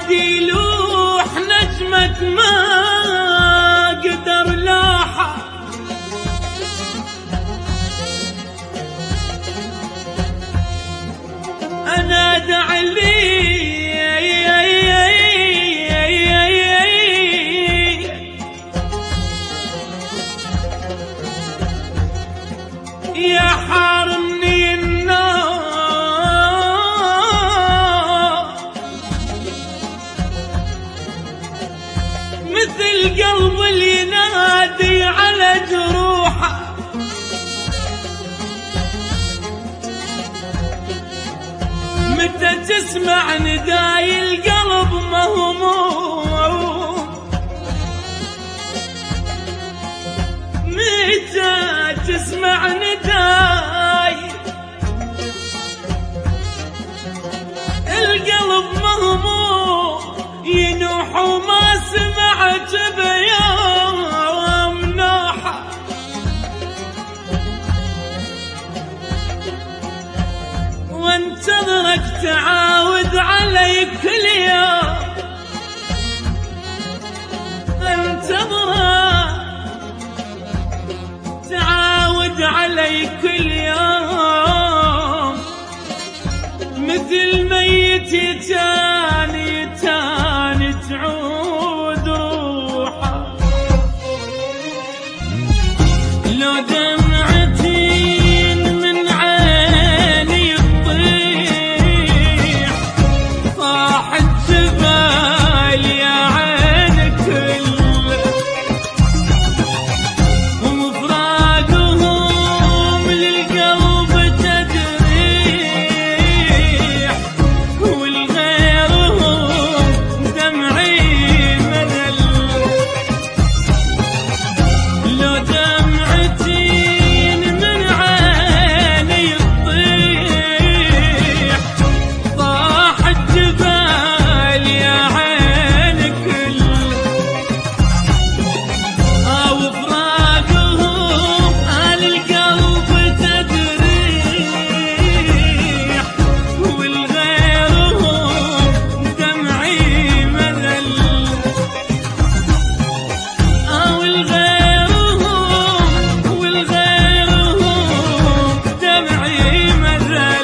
يلوح نجمة ما قدر لاحة، أنادى علي يا حارمني النار، مثل قلب اللي ينادي على جروحه، متى تسمع نداي القلب مهموم، متى تسمع نداي القلب مهموم، ينوح وما سمعت بيوم نوحة، وانتظرك تعاود علي كل يوم، انتظرك تعاود علي كل يوم، مثل ميت يتاني تعود روحه، لو دمعتين من عيني تطيح، طاحت جبال يا عين كله، ومفراقهم للقلب تجريح، والغيرهم دمعي مذل، لو دمعتين من عيني تطيح، طاحت جبال يا عين كله، وفراقهم للقلب تجريح، والغيرهم دمعي مذل، والغيرهم دمعي مذل.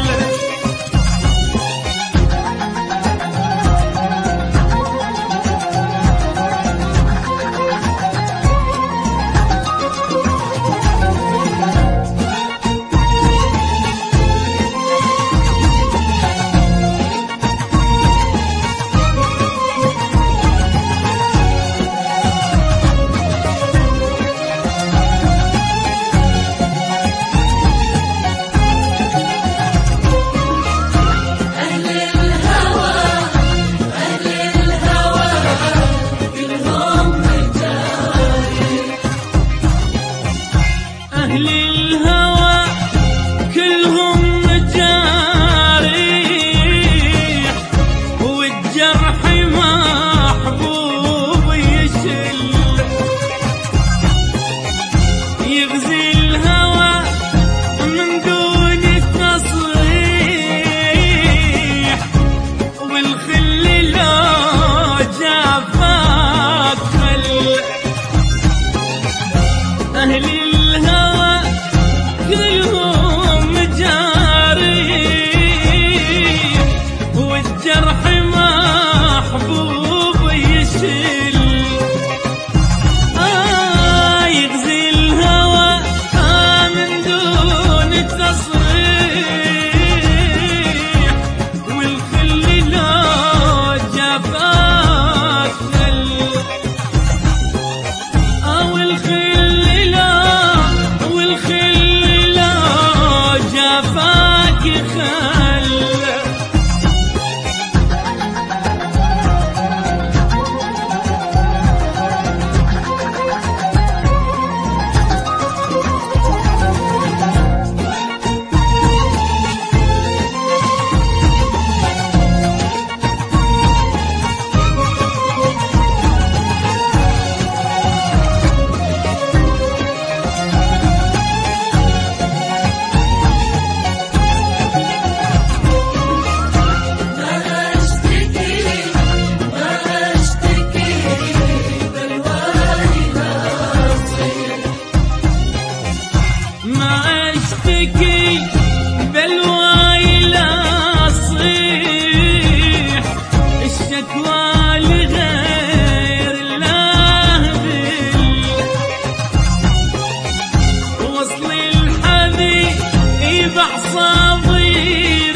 أهل الهوى كلهم مجاريح، والجرح محبوب يشل، يغزي الهوى من دون تصريح، والخل لو جافاك خل، أهل الهوى كلهم مجاريح، والجرح محبوب يشل، يغزي الهوى من دون تصريح، والخل لو جافاك خل، والخل لو جافاك خل. دلواي لا صيح الشكوى لغير الله وصل الحبيب بعصابي